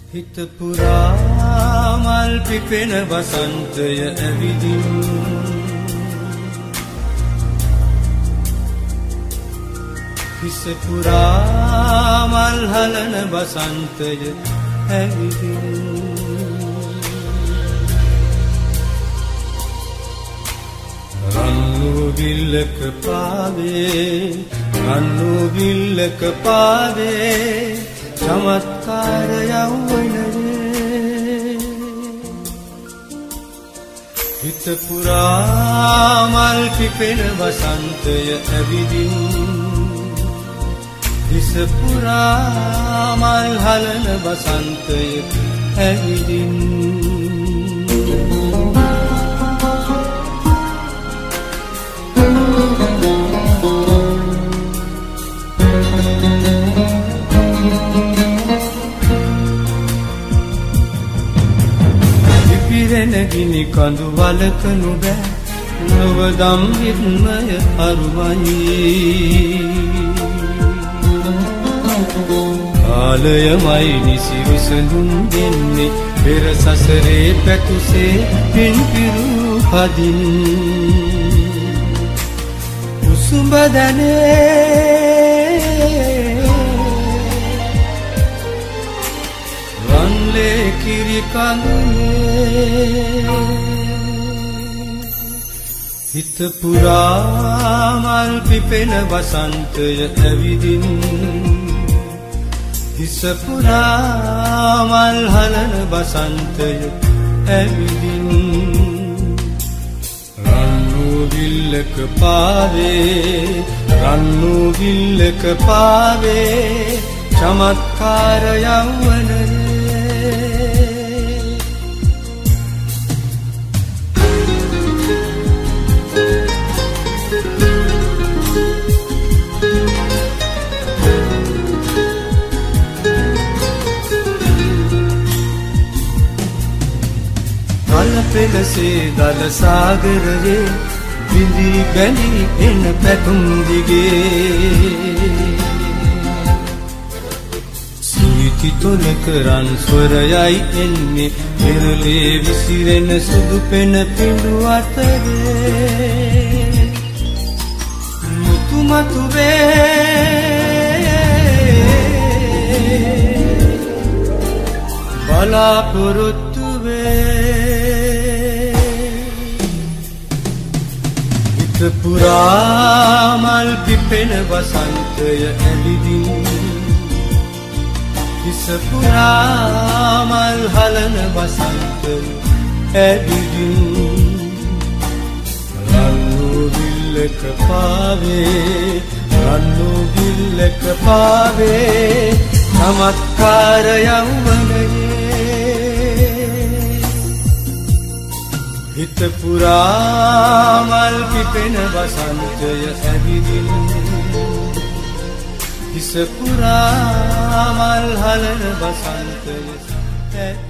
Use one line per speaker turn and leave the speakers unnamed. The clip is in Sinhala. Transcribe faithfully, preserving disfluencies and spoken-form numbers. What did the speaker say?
හිත පුරා මල් පිපෙන වසන්තය ඇවිදින් හිස පුරා මල් හලන වසන්තය ඇවිදින් රන්නු විල්ලක පාවේ රන්නු විල්ලක පාවේ චමත්කාර යවුවනේ හිත පුරා මල් පිපෙන වසන්තය ඇවිදින් හිස පුරා මල් හලන වසන්තය ඇවිදින් ගිනි කඳු වලකනු බෑ නවදම් විත්මය අරුමයි කාලයමයි නිසි විසඳුම් දෙන්නේ පෙර සසරේ පැතුසේ පින්පිරු හදින් උසුඹ දැනේ වන්ලේ කිරි කඳුනේ හිත පුරා මල් පිපෙන වසන්තය ඇවිදින් හිස පුරා මල් හලන වසන්තය ඇවිදින් රන්නු විල්ලක පාවේ රන්නු විල්ලක පාවේ චමත්කාර යවුවනේ පෙළසේ දල සාගරයේ බිඳී බැඳී එන පැතුම් දිගේ සුවිති තොලක රන් ස්වරයයි එන්නේ පෙරලේ විසිරෙන සුදු පෙන පිඬු අතරේ මුතු මතු වේ බලාපොරොත්තු හිත පුරා මල් පිපෙන වසන්තය ඇවිදින් හිස පුරා මල් හලන වසන්තය ඇවිදින් රන්නු විල්ලක පාවේ රන්නු විල්ලක පාවේ චමත්කාර යවුවනේ හිත පුරා මල් පිපෙන වසන්තය ඇවිදින් හිස පුරා මල් හලන වසන්තය